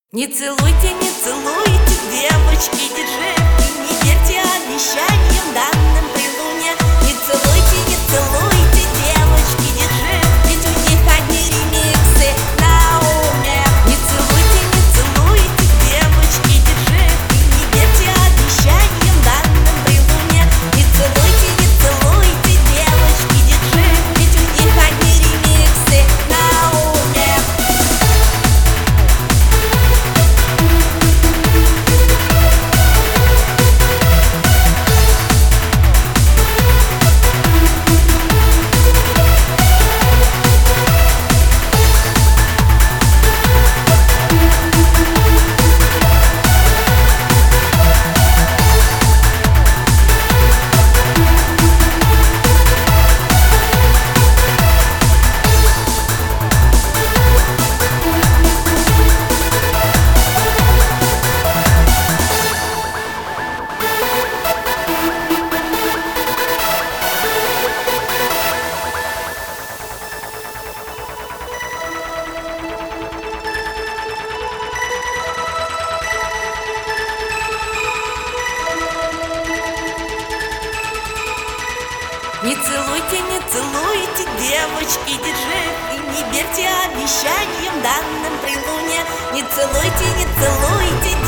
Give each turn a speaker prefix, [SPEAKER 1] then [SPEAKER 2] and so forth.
[SPEAKER 1] Не целуйте, не целуйте, девочки, диджеи, не верьте обещаниям, данным при луне. Не целуйте, не целуйте, девочки, диджеи, ведь у них одни ремиксы на уме. Не целуйте, не целуйте, девочки, диджеи, не верьте обещаниям, данным при луне. Не целуйте, не целуйте, девочки, диджеи, ведь у них одни ремиксы на уме. Не целуйте, не целуйте, девочки, диджеи, и не верьте обещаниям, данным при луне. Не целуйте, не целуйте,